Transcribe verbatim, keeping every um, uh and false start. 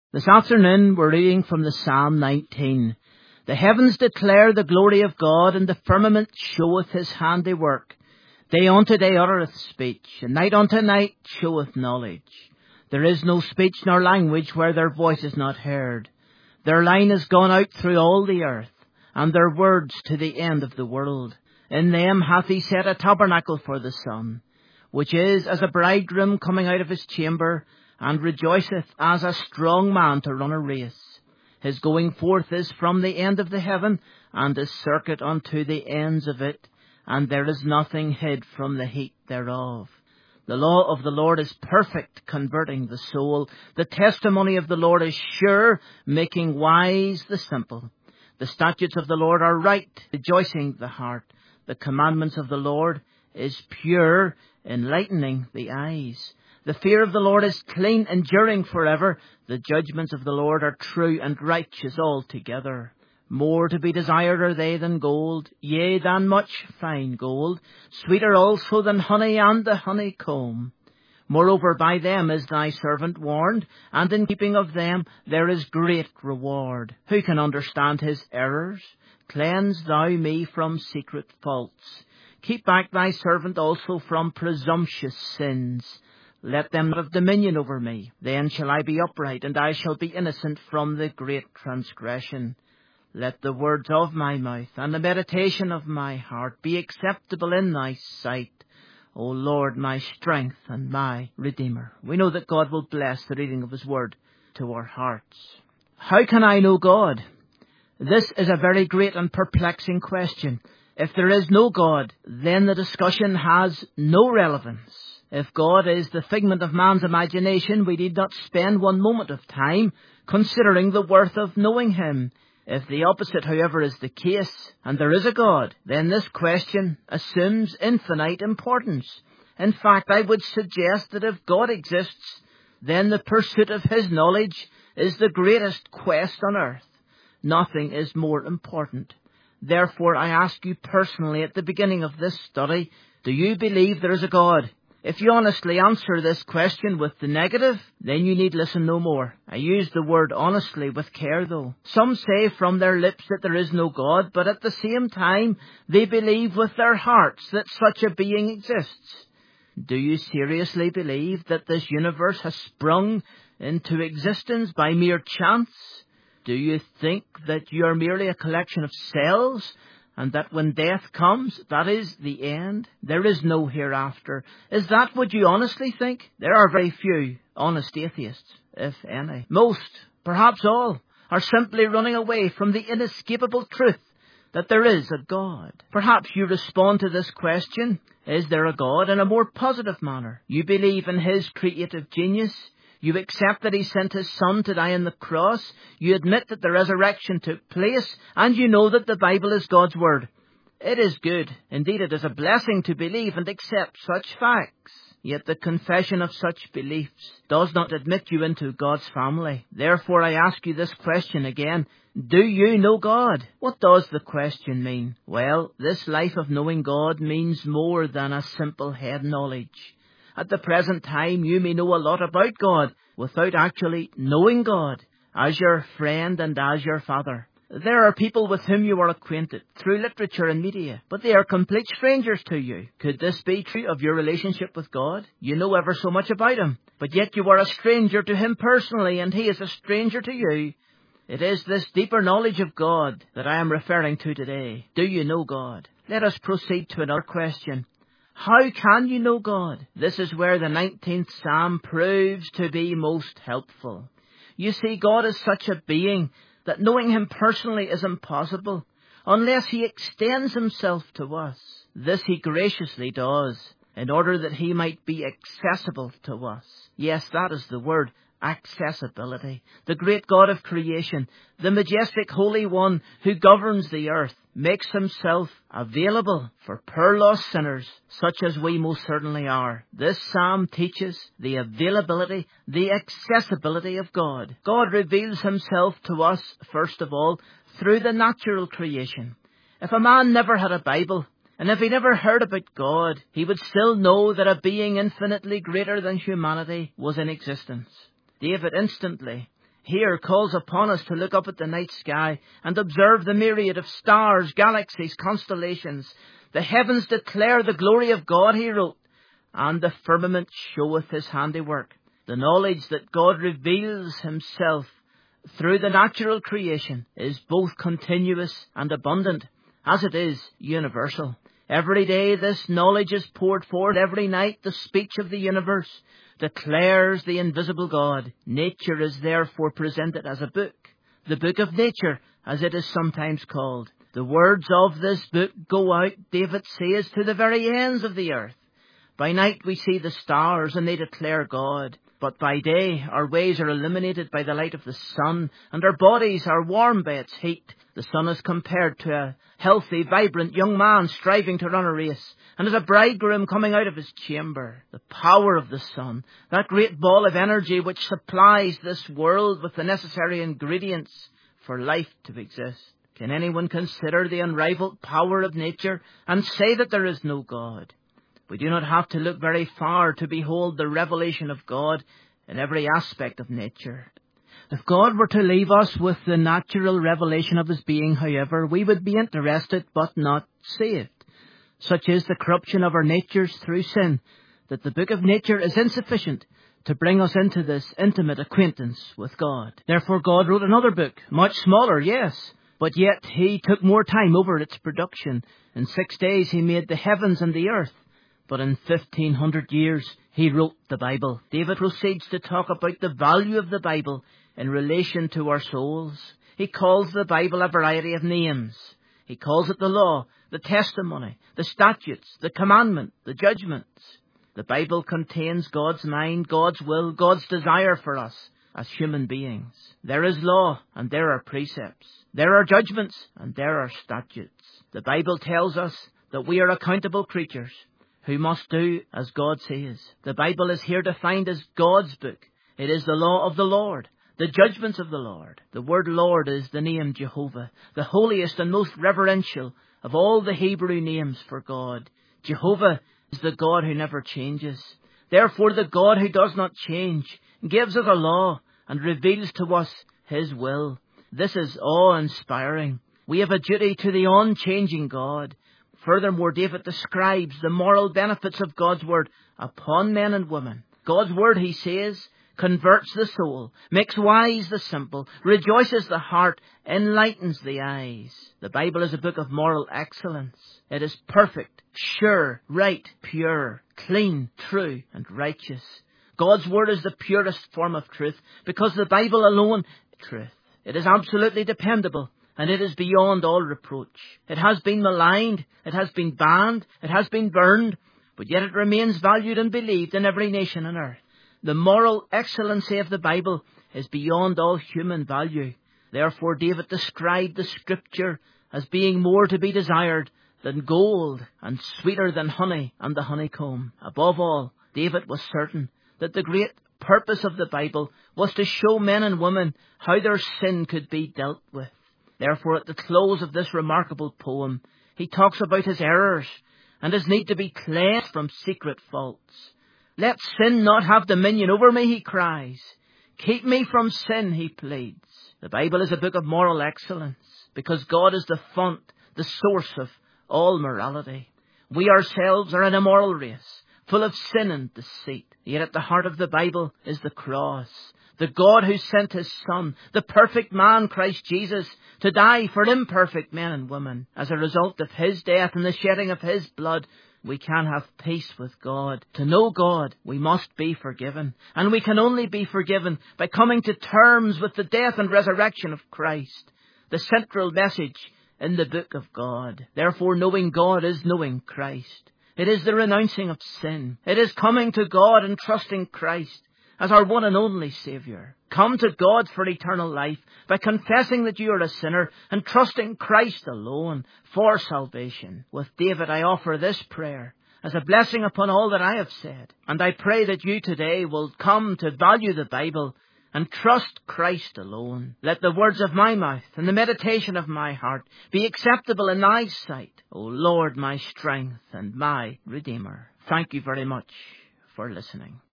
This afternoon we're reading from the Psalm nineteen. The heavens declare the glory of God, and the firmament showeth his handiwork. Day unto day uttereth speech, and night unto night showeth knowledge. There is no speech nor language where their voice is not heard. Their line is gone out through all the earth, and their words to the end of the world. In them hath he set a tabernacle for the sun, which is as a bridegroom coming out of his chamber, and rejoiceth as a strong man to run a race. His going forth is from the end of the heaven, and his circuit unto the ends of it, and there is nothing hid from the heat thereof. The law of the Lord is perfect, converting the soul. The testimony of the Lord is sure, making wise the simple. The statutes of the Lord are right, rejoicing the heart. The commandments of the Lord is pure, enlightening the eyes. The fear of the Lord is clean, enduring forever. The judgments of the Lord are true and righteous altogether. More to be desired are they than gold, yea, than much fine gold, sweeter also than honey and the honeycomb. Moreover, by them is thy servant warned, and in keeping of them there is great reward. Who can understand his errors? Cleanse thou me from secret faults. Keep back thy servant also from presumptuous sins. Let them not have dominion over me. Then shall I be upright, and I shall be innocent from the great transgression. Let the words of my mouth and the meditation of my heart be acceptable in thy sight, O Lord, my strength and my Redeemer. We know that God will bless the reading of his word to our hearts. How can I know God? This is a very great and perplexing question. If there is no God, then the discussion has no relevance. If God is the figment of man's imagination, we need not spend one moment of time considering the worth of knowing him. If the opposite, however, is the case, and there is a God, then this question assumes infinite importance. In fact, I would suggest that if God exists, then the pursuit of his knowledge is the greatest quest on earth. Nothing is more important. Therefore, I ask you personally at the beginning of this study, do you believe there is a God? If you honestly answer this question with the negative, then you need listen no more. I use the word honestly with care, though. Some say from their lips that there is no God, but at the same time they believe with their hearts that such a being exists. Do you seriously believe that this universe has sprung into existence by mere chance? Do you think that you are merely a collection of cells, and that when death comes, that is the end? There is no hereafter. Is that what you honestly think? There are very few honest atheists, if any. Most, perhaps all, are simply running away from the inescapable truth that there is a God. Perhaps you respond to this question, is there a God, in a more positive manner. You believe in his creative genius. You accept that he sent his son to die on the cross. You admit that the resurrection took place. And you know that the Bible is God's word. It is good. Indeed, it is a blessing to believe and accept such facts. Yet the confession of such beliefs does not admit you into God's family. Therefore, I ask you this question again. Do you know God? What does the question mean? Well, this life of knowing God means more than a simple head knowledge. At the present time, you may know a lot about God without actually knowing God as your friend and as your Father. There are people with whom you are acquainted through literature and media, but they are complete strangers to you. Could this be true of your relationship with God? You know ever so much about him, but yet you are a stranger to him personally, and he is a stranger to you. It is this deeper knowledge of God that I am referring to today. Do you know God? Let us proceed to another question. How can you know God? This is where the nineteenth Psalm proves to be most helpful. You see, God is such a being that knowing him personally is impossible unless he extends himself to us. This he graciously does in order that he might be accessible to us. Yes, that is the word. Accessibility. The great God of creation, the majestic Holy One who governs the earth, makes himself available for poor lost sinners, such as we most certainly are. This psalm teaches the availability, the accessibility of God. God reveals himself to us, first of all, through the natural creation. If a man never had a Bible, and if he never heard about God, he would still know that a being infinitely greater than humanity was in existence. David instantly, here calls upon us to look up at the night sky and observe the myriad of stars, galaxies, constellations. The heavens declare the glory of God, he wrote, and the firmament showeth his handiwork. The knowledge that God reveals himself through the natural creation is both continuous and abundant, as it is universal. Every day this knowledge is poured forth. Every night the speech of the universe declares the invisible God. Nature is therefore presented as a book, the book of nature, as it is sometimes called. The words of this book go out, David says, to the very ends of the earth. By night we see the stars and they declare God. But by day our ways are illuminated by the light of the sun, and our bodies are warmed by its heat. The sun is compared to a healthy, vibrant young man striving to run a race, and as a bridegroom coming out of his chamber. The power of the sun, that great ball of energy which supplies this world with the necessary ingredients for life to exist. Can anyone consider the unrivaled power of nature and say that there is no God? We do not have to look very far to behold the revelation of God in every aspect of nature. If God were to leave us with the natural revelation of his being, however, we would be interested but not saved. Such is the corruption of our natures through sin, that the book of nature is insufficient to bring us into this intimate acquaintance with God. Therefore God wrote another book, much smaller, yes, but yet he took more time over its production. In six days he made the heavens and the earth. But in fifteen hundred years, he wrote the Bible. David proceeds to talk about the value of the Bible in relation to our souls. He calls the Bible a variety of names. He calls it the law, the testimony, the statutes, the commandment, the judgments. The Bible contains God's mind, God's will, God's desire for us as human beings. There is law and there are precepts. There are judgments and there are statutes. The Bible tells us that we are accountable creatures who must do as God says. The Bible is here defined as God's book. It is the law of the Lord, the judgments of the Lord. The word Lord is the name Jehovah, the holiest and most reverential of all the Hebrew names for God. Jehovah is the God who never changes. Therefore, the God who does not change gives us a law and reveals to us his will. This is awe-inspiring. We have a duty to the unchanging God. Furthermore, David describes the moral benefits of God's word upon men and women. God's word, he says, converts the soul, makes wise the simple, rejoices the heart, enlightens the eyes. The Bible is a book of moral excellence. It is perfect, sure, right, pure, clean, true, and righteous. God's word is the purest form of truth because the Bible alone is truth. It is absolutely dependable. And it is beyond all reproach. It has been maligned, it has been banned, it has been burned, but yet it remains valued and believed in every nation on earth. The moral excellency of the Bible is beyond all human value. Therefore David described the Scripture as being more to be desired than gold and sweeter than honey and the honeycomb. Above all, David was certain that the great purpose of the Bible was to show men and women how their sin could be dealt with. Therefore, at the close of this remarkable poem, he talks about his errors and his need to be cleansed from secret faults. Let sin not have dominion over me, he cries. Keep me from sin, he pleads. The Bible is a book of moral excellence because God is the font, the source of all morality. We ourselves are an immoral race, full of sin and deceit. Yet at the heart of the Bible is the cross. The God who sent his Son, the perfect man, Christ Jesus, to die for imperfect men and women. As a result of his death and the shedding of his blood, we can have peace with God. To know God, we must be forgiven. And we can only be forgiven by coming to terms with the death and resurrection of Christ, the central message in the book of God. Therefore, knowing God is knowing Christ. It is the renouncing of sin. It is coming to God and trusting Christ as our one and only Saviour. Come to God for eternal life by confessing that you are a sinner and trusting Christ alone for salvation. With David, I offer this prayer as a blessing upon all that I have said. And I pray that you today will come to value the Bible and trust Christ alone. Let the words of my mouth and the meditation of my heart be acceptable in thy sight, O Lord, my strength and my Redeemer. Thank you very much for listening.